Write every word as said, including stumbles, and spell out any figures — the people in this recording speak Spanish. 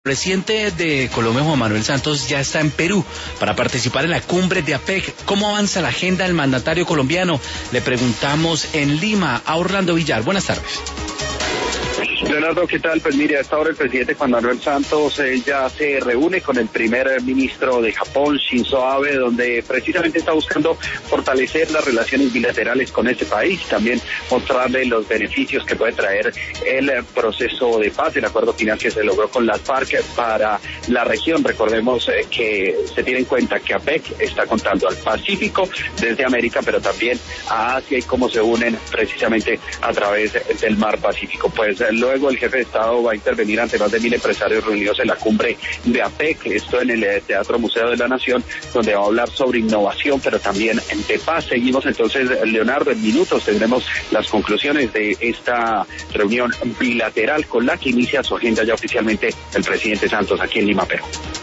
El presidente de Colombia, Juan Manuel Santos, ya está en Perú para participar en la cumbre de APEC. ¿Cómo avanza la agenda del mandatario colombiano? Le preguntamos en Lima a Orlando Villar. Buenas tardes. Leonardo, ¿qué tal? Pues mire, a esta hora el presidente Juan Manuel Santos eh, ya se reúne con el primer ministro de Japón, Shinzo Abe, donde precisamente está buscando fortalecer las relaciones bilaterales con este país, también mostrarle los beneficios que puede traer el proceso de paz, el acuerdo final que se logró con las FARC para la región. Recordemos eh, que se tiene en cuenta que APEC está contando al Pacífico desde América, pero también a Asia y cómo se unen precisamente a través del mar Pacífico. Pues eh, luego el jefe de Estado va a intervenir ante más de mil empresarios reunidos en la cumbre de APEC, esto en el Teatro Museo de la Nación, donde va a hablar sobre innovación, pero también de paz. Seguimos entonces, Leonardo, en minutos tendremos las conclusiones de esta reunión bilateral con la que inicia su agenda ya oficialmente el presidente Santos aquí en Lima, Perú.